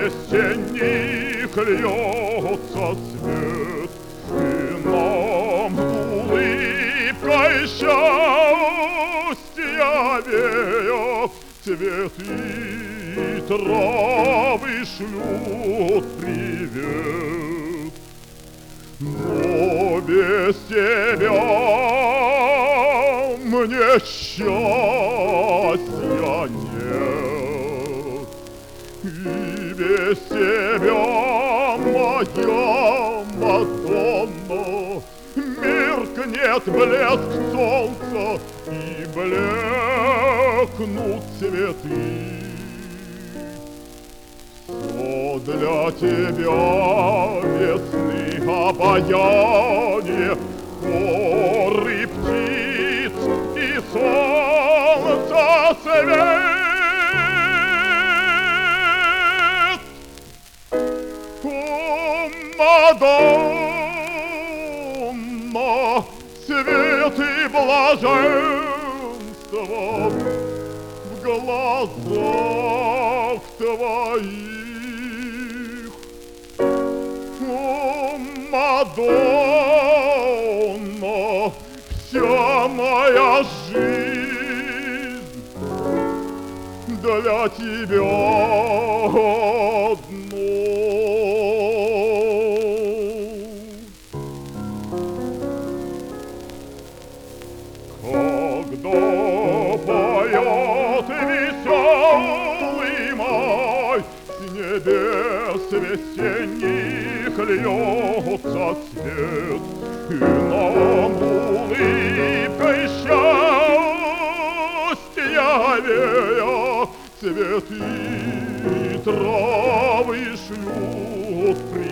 весенних льется свет, и нам улыбкой счастья веет, цветы и травы шлют привет. Но без тебя мне счастья нет, и без тебя, моя Мадонна, меркнет блеск солнца и блекнут цветы. Все для тебя весны обаяние, хоры птиц и солнца свет. О, Мадонна, свет и блаженство в глазах твоих. О, Мадонна, вся моя жизнь для тебя одной. Когда поет веселый май, с небес весенних льется свет, и нам улыбкой счастья вея, цветы и травы шлют привет.